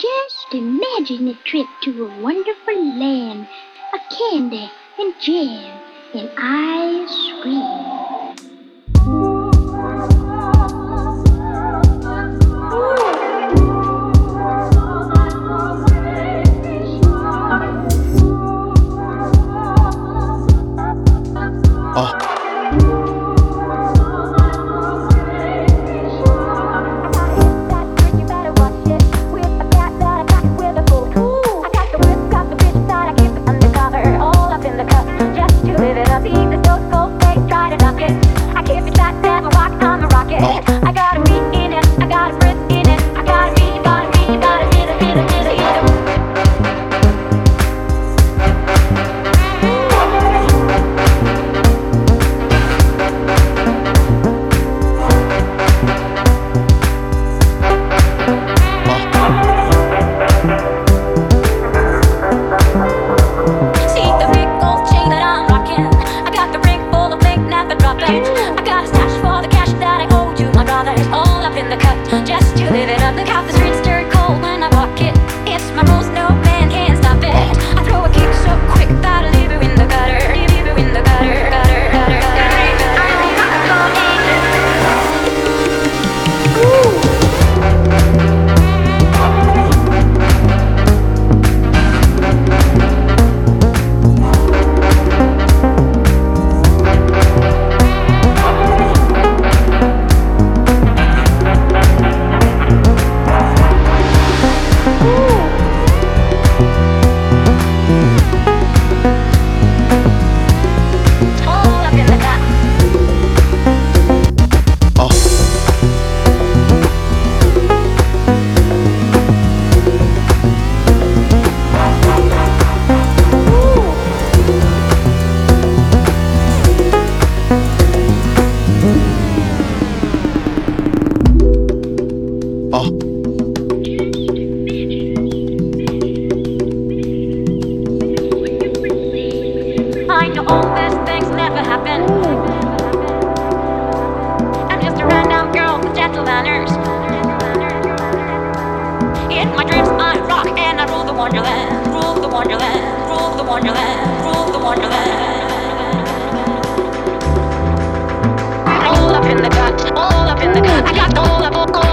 Just imagine a trip to a wonderful land of candy and jam and ice cream. Oh, I got a beat in it, I got a breath in it, I got a beat, got a beat, got a hit, hit, hit, hit. See the big gold chain that I'm rocking. I got the ring full of fake, never dropping. I got a stash for the cash that I owe to my brothers. All up in the cut, just to live it up. Look how the streets stir cold when I walk it. It's my rules, no man can stop it. I throw a kick so quick that I leave you in the gutter. Leave you in the gutter, gutter, gutter, gutter. All up in the cut. I know all these things never happen. I'm just a random girl with gentle manners. In my dreams I rock and I rule the wonderland. Rule the wonderland, rule the wonderland, rule the wonderland. All up in the gut, all up in the gut. I got all up, all